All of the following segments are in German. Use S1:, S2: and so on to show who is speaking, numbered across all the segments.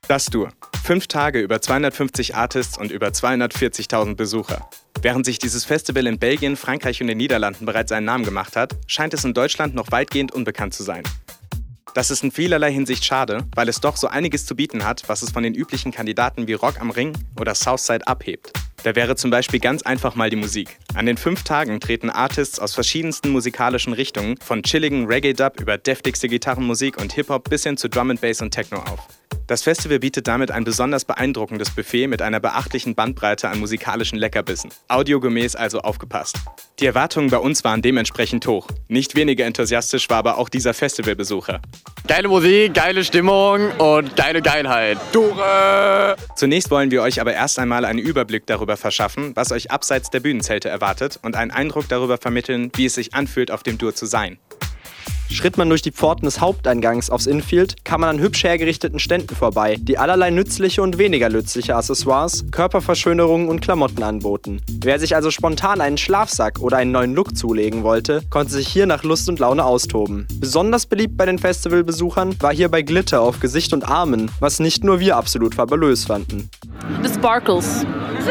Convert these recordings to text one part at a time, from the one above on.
S1: Das Dur. 5 Tage, über 250 Artists und über 240.000 Besucher. Während sich dieses Festival in Belgien, Frankreich und den Niederlanden bereits einen Namen gemacht hat, scheint es in Deutschland noch weitgehend unbekannt zu sein. Das ist in vielerlei Hinsicht schade, weil es doch so einiges zu bieten hat, was es von den üblichen Kandidaten wie Rock am Ring oder Southside abhebt. Da wäre zum Beispiel ganz einfach mal die Musik. An den 5 Tagen treten Artists aus verschiedensten musikalischen Richtungen, von chilligen Reggae-Dub über deftigste Gitarrenmusik und Hip-Hop bis hin zu Drum and Bass und Techno auf. Das Festival bietet damit ein besonders beeindruckendes Buffet mit einer beachtlichen Bandbreite an musikalischen Leckerbissen. Audiogemäß also aufgepasst. Die Erwartungen bei uns waren dementsprechend hoch. Nicht weniger enthusiastisch war aber auch dieser Festivalbesucher.
S2: Geile Musik, geile Stimmung und geile Geilheit. Dure!
S1: Zunächst wollen wir euch aber erst einmal einen Überblick darüber verschaffen, was euch abseits der Bühnenzelte erwartet und einen Eindruck darüber vermitteln, wie es sich anfühlt, auf dem Dur zu sein.
S3: Schritt man durch die Pforten des Haupteingangs aufs Infield, kam man an hübsch hergerichteten Ständen vorbei, die allerlei nützliche und weniger nützliche Accessoires, Körperverschönerungen und Klamotten anboten. Wer sich also spontan einen Schlafsack oder einen neuen Look zulegen wollte, konnte sich hier nach Lust und Laune austoben. Besonders beliebt bei den Festivalbesuchern war hierbei Glitter auf Gesicht und Armen, was nicht nur wir absolut fabulös fanden.
S4: The sparkles.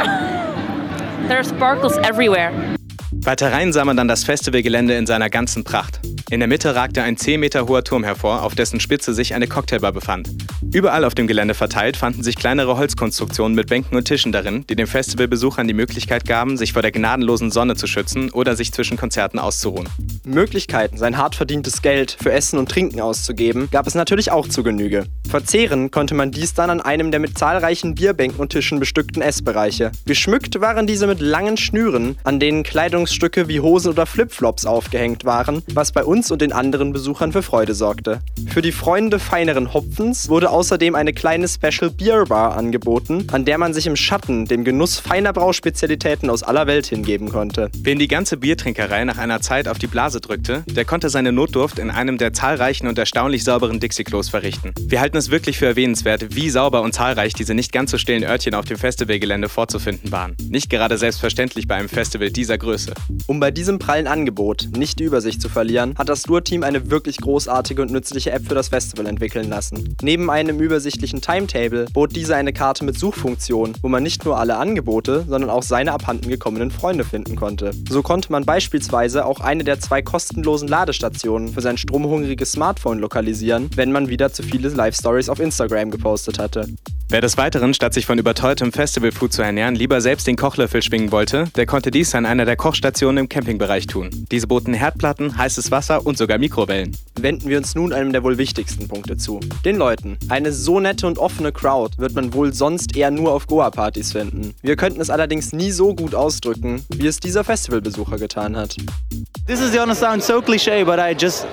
S4: There are sparkles everywhere.
S1: Weiter rein sah man dann das Festivalgelände in seiner ganzen Pracht. In der Mitte ragte ein 10 Meter hoher Turm hervor, auf dessen Spitze sich eine Cocktailbar befand. Überall auf dem Gelände verteilt fanden sich kleinere Holzkonstruktionen mit Bänken und Tischen darin, die den Festivalbesuchern die Möglichkeit gaben, sich vor der gnadenlosen Sonne zu schützen oder sich zwischen Konzerten auszuruhen.
S3: Möglichkeiten, sein hart verdientes Geld für Essen und Trinken auszugeben, gab es natürlich auch zu Genüge. Verzehren konnte man dies dann an einem der mit zahlreichen Bierbänken und Tischen bestückten Essbereiche. Geschmückt waren diese mit langen Schnüren, an denen Kleidungsstücke wie Hosen oder Flipflops aufgehängt waren, was bei uns und den anderen Besuchern für Freude sorgte. Für die Freunde feineren Hopfens wurde außerdem eine kleine Special Beer Bar angeboten, an der man sich im Schatten dem Genuss feiner Brauspezialitäten aus aller Welt hingeben konnte.
S1: Wen die ganze Biertrinkerei nach einer Zeit auf die Blase drückte, der konnte seine Notdurft in einem der zahlreichen und erstaunlich sauberen Dixie-Klos verrichten. Wir halten es wirklich für erwähnenswert, wie sauber und zahlreich diese nicht ganz so stillen Örtchen auf dem Festivalgelände vorzufinden waren. Nicht gerade selbstverständlich bei einem Festival dieser Größe.
S3: Um bei diesem prallen Angebot nicht die Übersicht zu verlieren, hat das Dur-Team eine wirklich großartige und nützliche App für das Festival entwickeln lassen. Neben einem übersichtlichen Timetable bot diese eine Karte mit Suchfunktion, wo man nicht nur alle Angebote, sondern auch seine abhanden gekommenen Freunde finden konnte. So konnte man beispielsweise auch eine der 2 kostenlosen Ladestationen für sein stromhungriges Smartphone lokalisieren, wenn man wieder zu viele Live-Stories auf Instagram gepostet hatte.
S1: Wer des Weiteren, statt sich von überteuertem Festivalfood zu ernähren, lieber selbst den Kochlöffel schwingen wollte, der konnte dies an einer der Kochstationen im Campingbereich tun. Diese boten Herdplatten, heißes Wasser und sogar Mikrowellen.
S3: Wenden wir uns nun einem der wohl wichtigsten Punkte zu: den Leuten. Eine so nette und offene Crowd wird man wohl sonst eher nur auf Goa-Partys finden. Wir könnten es allerdings nie so gut ausdrücken, wie es dieser Festivalbesucher getan hat.
S5: This is gonna sound so cliché, but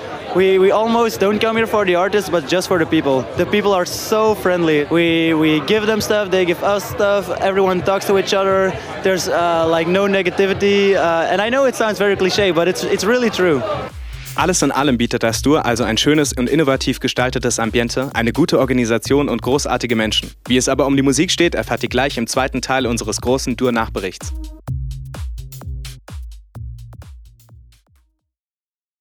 S5: we almost don't come here for the artists, but just for the people. The people are so friendly. We give them stuff, they give us stuff. Everyone talks to each other. There's like no negativity. And I know it sounds very cliché, but it's really true.
S1: Alles in allem bietet das Dur also ein schönes und innovativ gestaltetes Ambiente, eine gute Organisation und großartige Menschen. Wie es aber um die Musik steht, erfahrt ihr gleich im zweiten Teil unseres großen Dur-Nachberichts.